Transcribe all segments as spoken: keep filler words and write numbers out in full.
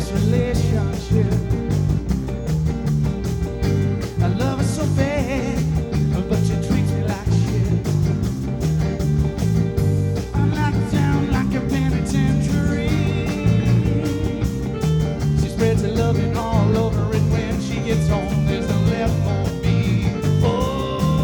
this relationship. I love her so bad, but she treats me like shit. I'm locked down like a penitentiary. She spreads her loving all over, and when she gets home, there's no left for me. Oh.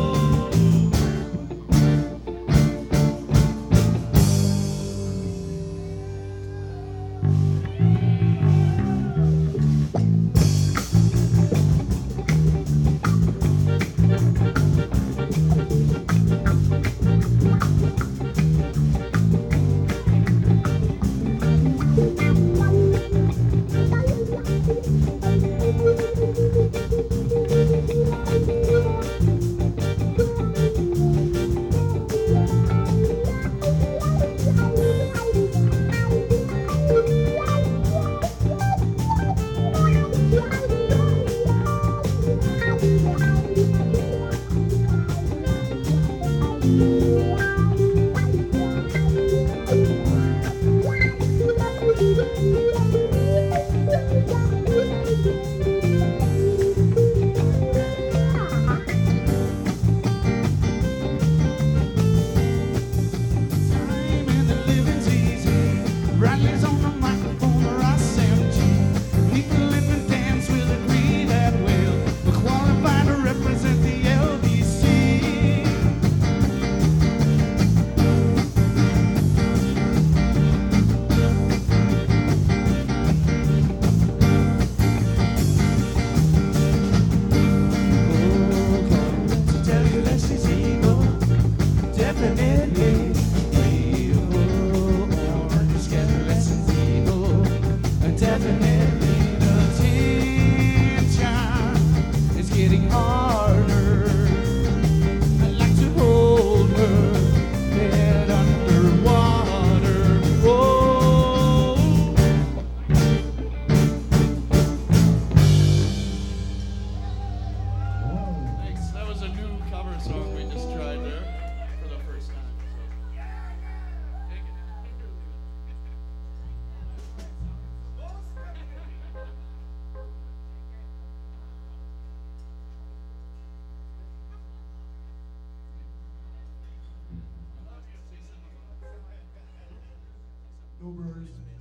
Bradley's on the microphone, or I sound cheap. People live and dance will agree that well. We're qualified to represent the L B C. Oh, come to tell you that she's evil, definitely. Definitely the tension is getting harder. I like to hold her head underwater. Whoa. Thanks. That was a new cover song we just tried there for the first time. So. Take it. No birds.